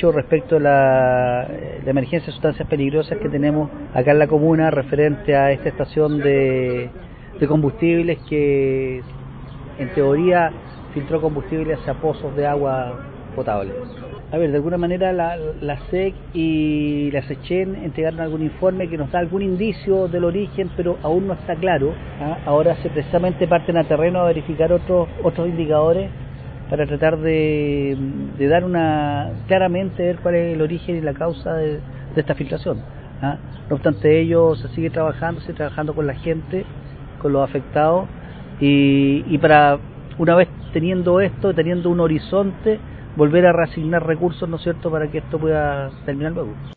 hecho respecto a la emergencia de sustancias peligrosas que tenemos acá en la comuna referente a esta estación de combustibles que en teoría filtró combustible hacia pozos de agua potable. A ver, de alguna manera la SEC y la SECHEN entregaron algún informe que nos da algún indicio del origen, pero aún no está claro. Ahora precisamente parten a terreno a verificar otros indicadores para tratar de dar claramente ver cuál es el origen y la causa de esta filtración. No obstante ello, se sigue trabajando con la gente, con los afectados, y para una vez teniendo un horizonte, volver a reasignar recursos, ¿no es cierto?, para que esto pueda terminar luego.